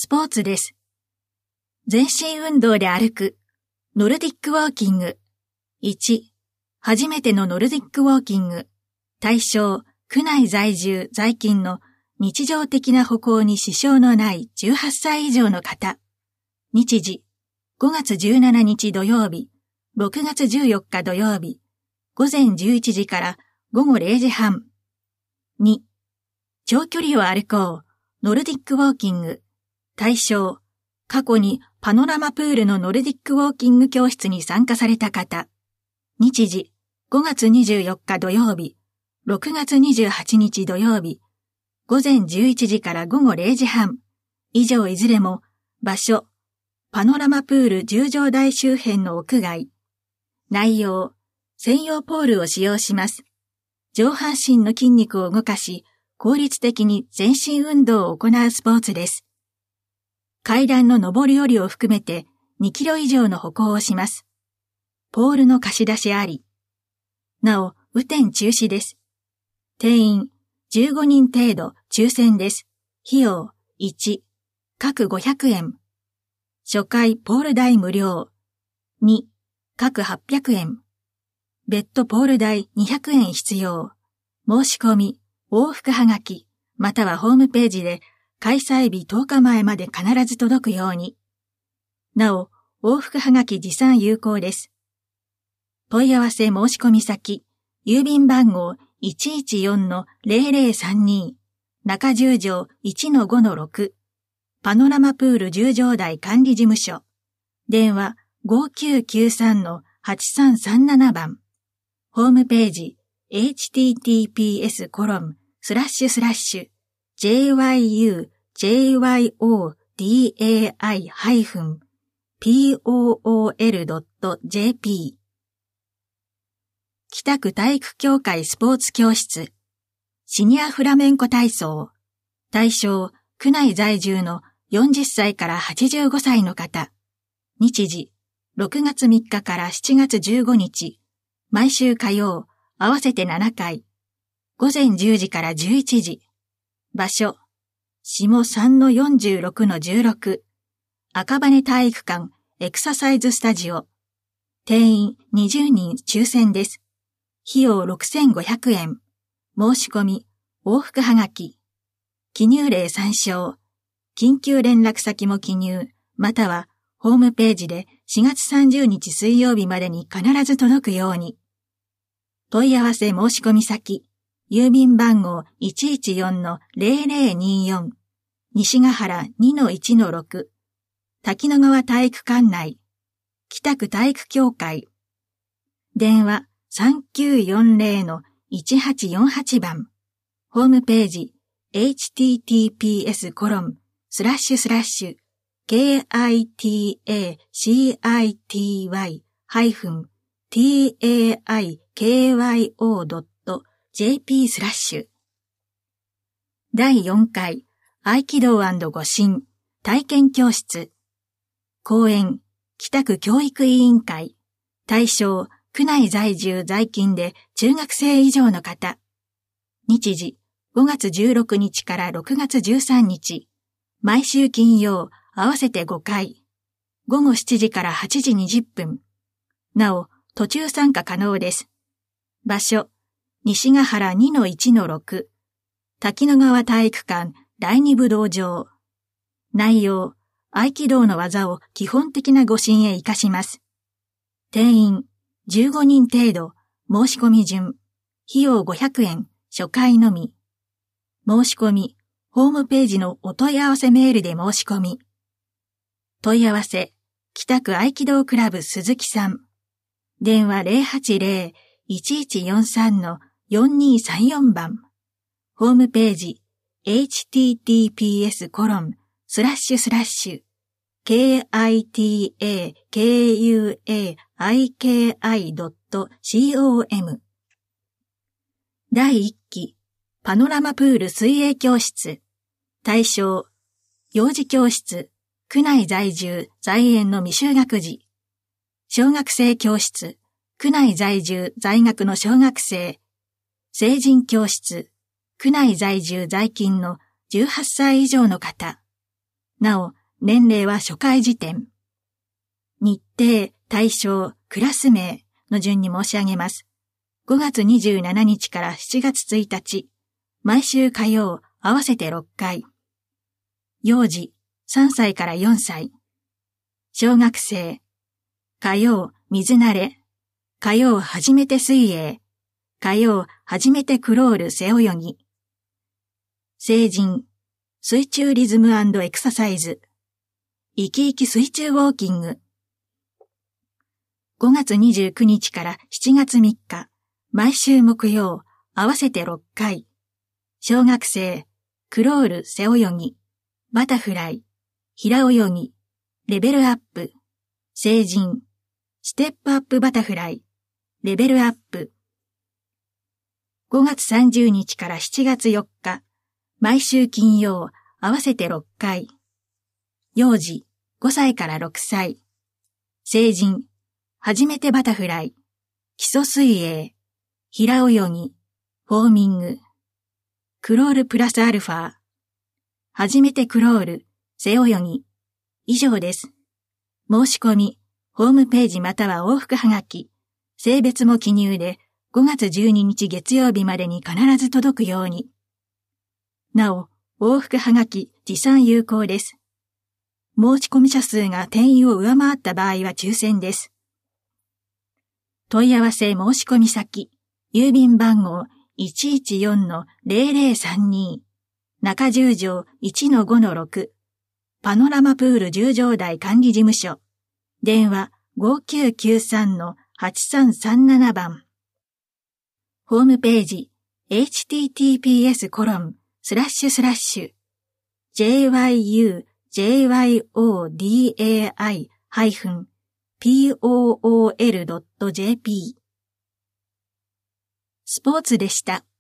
スポーツです。全身運動で歩く。ノルディックウォーキング。1、初めてのノルディックウォーキング。対象、区内在住、在勤の日常的な歩行に支障のない18歳以上の方。日時、5月17日土曜日、6月14日土曜日、午前11時から午後0時半。2、長距離を歩こう、ノルディックウォーキング。対象、過去にパノラマプールのノルディックウォーキング教室に参加された方。日時、5月24日土曜日、6月28日土曜日、午前11時から午後0時半。以上いずれも、場所、パノラマプール10条台周辺の屋外。内容、専用ポールを使用します。上半身の筋肉を動かし、効率的に全身運動を行うスポーツです。階段の上り下りを含めて2キロ以上の歩行をします。ポールの貸し出しあり。なお、雨天中止です。定員15人程度抽選です。費用1、各500円。初回ポール代無料。2、各800円。別途ポール代200円必要。申し込み、往復はがき、またはホームページで開催日10日前まで必ず届くように。なお、往復はがき持参有効です。問い合わせ申し込み先、郵便番号 114-0032 中十条 1-5-6 パノラマプール10条台管理事務所電話 5993-8337 番ホームページ https://jyudai-pool.jp 北区体育協会スポーツ教室シニアフラメンコ体操対象区内在住の40歳から85歳の方日時6月3日から7月15日毎週火曜合わせて7回午前10時から11時場所下 3-46-16 赤羽体育館エクササイズスタジオ定員20人抽選です。費用6500円。申し込み、往復はがき。記入例参照。緊急連絡先も記入、またはホームページで4月30日水曜日までに必ず届くように。問い合わせ申し込み先。郵便番号 114-0024 西ヶ原 2-1-6 滝野川体育館内北区体育協会電話 3940-1848 番ホームページ https://kitai-taikyo.jp/ 第4回合気道&護身体験教室講演北区教育委員会対象区内在住在勤で中学生以上の方日時5月16日から6月13日毎週金曜合わせて5回午後7時から8時20分なお途中参加可能です場所西ヶ原 2-1-6 滝野川体育館第二武道場内容合気道の技を基本的な護身へ活かします定員15人程度申し込み順費用500円初回のみ申し込みホームページのお問い合わせメールで申し込み問い合わせ北区合気道クラブ鈴木さん電話 080-1143-4234 番ホームページ https://kitakuaiki.com 第1期パノラマプール水泳教室対象幼児教室区内在住在園の未就学児小学生教室区内在住在学の小学生成人教室区内在住在勤の18歳以上の方なお、年齢は初回時点。日程、対象、クラス名の順に申し上げます。5月27日から7月1日、毎週火曜、合わせて6回。幼児、3歳から4歳。小学生、火曜、水慣れ。火曜、初めて水泳。火曜、初めてクロール背泳ぎ。成人、水中リズム&エクササイズ。生き生き水中ウォーキング。5月29日から7月3日、毎週木曜、合わせて6回。小学生、クロール背泳ぎ、バタフライ、平泳ぎ、レベルアップ、成人、ステップアップバタフライ、レベルアップ。5月30日から7月4日、毎週金曜、合わせて6回。幼児、5歳から6歳。成人、初めてバタフライ、基礎水泳、平泳ぎ、フォーミング、クロールプラスアルファ、初めてクロール、背泳ぎ、以上です。申し込み、ホームページまたは往復はがき、性別も記入で5月12日月曜日までに必ず届くように。なお、往復はがき持参有効です。申し込み者数が定員を上回った場合は抽選です。問い合わせ申し込み先、郵便番号 114-0032 中十条 1-5-6 パノラマプール十条台管理事務所電話 5993-8337 番ホームページ https://jyudai-pool.jp スポーツでした。